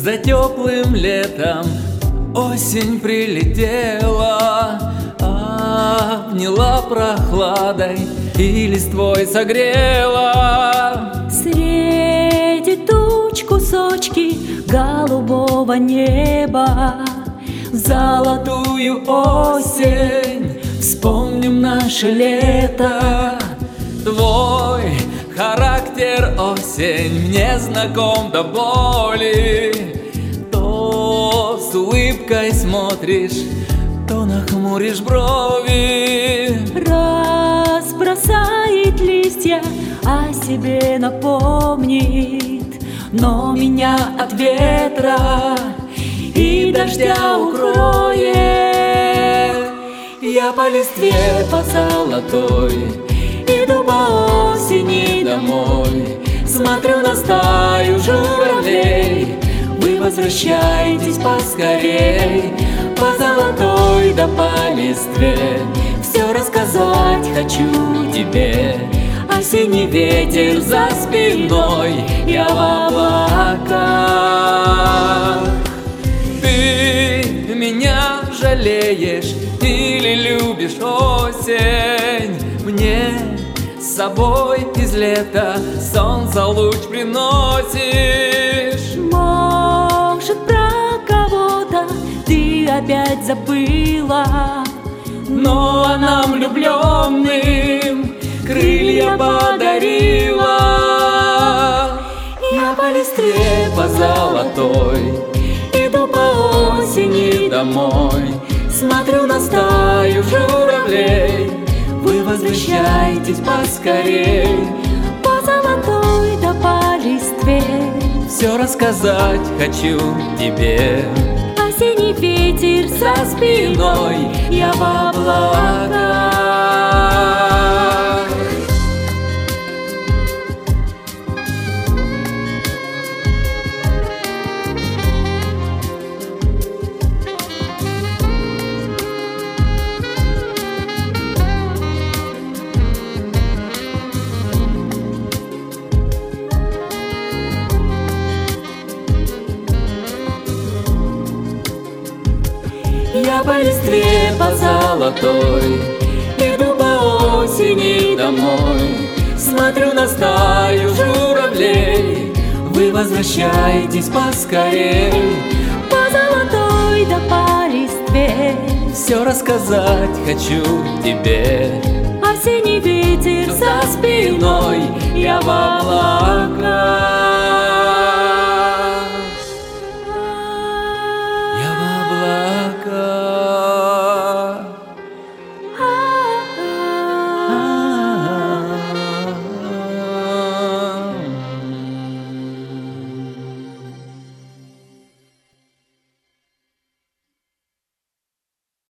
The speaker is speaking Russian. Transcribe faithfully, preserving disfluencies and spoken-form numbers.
За теплым летом осень прилетела, обняла прохладой и листвой согрела. Среди туч кусочки голубого неба, В золотую осень вспомним наше лето. Твой характер, осень, мне знаком до боли. То с улыбкой смотришь, то нахмуришь брови. разбросает листья, о себе напомнит, но меня от ветра и дождя укроет. Я по листве, по золотой иду по осени домой. Смотрю на стаю журавлей, вы возвращайтесь поскорей. По золотой да по листве все рассказать хочу тебе. Осенний ветер за спиной, я в облаках. Ты меня жалеешь или любишь осень? Мне с собой из лета солнца луч приносишь. Может, про кого-то ты опять забыла, Но а нам, влюбленным, крылья подарила. Я по листве, по золотой иду по осени домой. Смотрю на стаю журавлей, вы возвращайтесь поскорей. по золотой да по листве Все рассказать хочу тебе. осенний ветер За спиной я в облаках. Я по листве, по золотой иду по осени домой. Смотрю на стаю журавлей, вы возвращайтесь поскорей. по золотой да по листве Все рассказать хочу тебе. осенний ветер За спиной я в облаках.